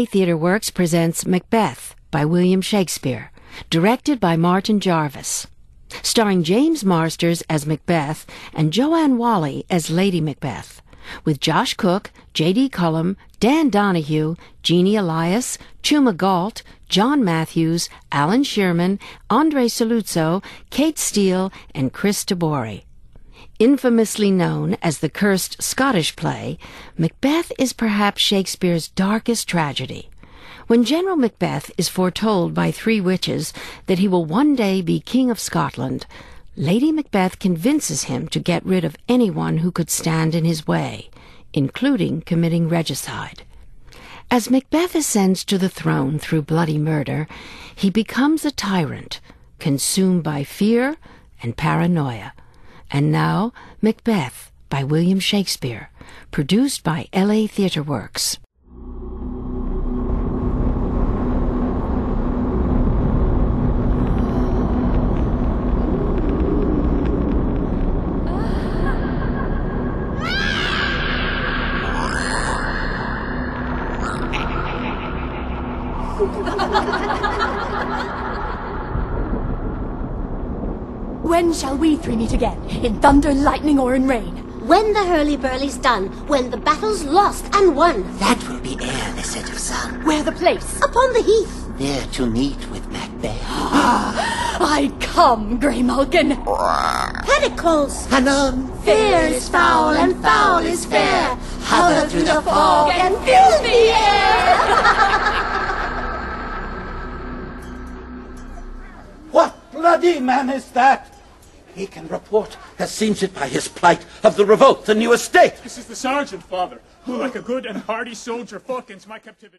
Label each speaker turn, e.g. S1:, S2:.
S1: LA Theatre Works presents Macbeth by William Shakespeare, directed by Martin Jarvis. Starring James Marsters as Macbeth and Joanne Whalley as Lady Macbeth, with Josh Cook, J.D. Cullum, Dan Donahue, Jeannie Elias, Chuma Galt, John Matthews, Alan Shearman, Andre Saluzzo, Kate Steele, and Chris Tabori. Infamously known as the cursed Scottish play, Macbeth is perhaps Shakespeare's darkest tragedy. When General Macbeth is foretold by three witches that he will one day be King of Scotland, Lady Macbeth convinces him to get rid of anyone who could stand in his way, including committing regicide. As Macbeth ascends to the throne through bloody murder, he becomes a tyrant, consumed by fear and paranoia. And now, Macbeth by William Shakespeare, produced by LA Theatre Works.
S2: When shall we three meet again? In thunder, lightning, or in rain?
S3: When the hurly-burly's done, when the battle's lost and won.
S4: That will be ere the set of sun.
S2: Where the place?
S3: Upon the heath.
S4: There to meet with Macbeth.
S2: I come, Grey Malkin.
S3: Paddock calls.
S4: Anon.
S3: Fair is foul and foul is fair. Hover through the fog and fill the air.
S5: What bloody man is that? He can report, as seems it by his plight, of the revolt, the new estate.
S6: This is the sergeant, father, who, like a good and hardy soldier, fought against my captivity.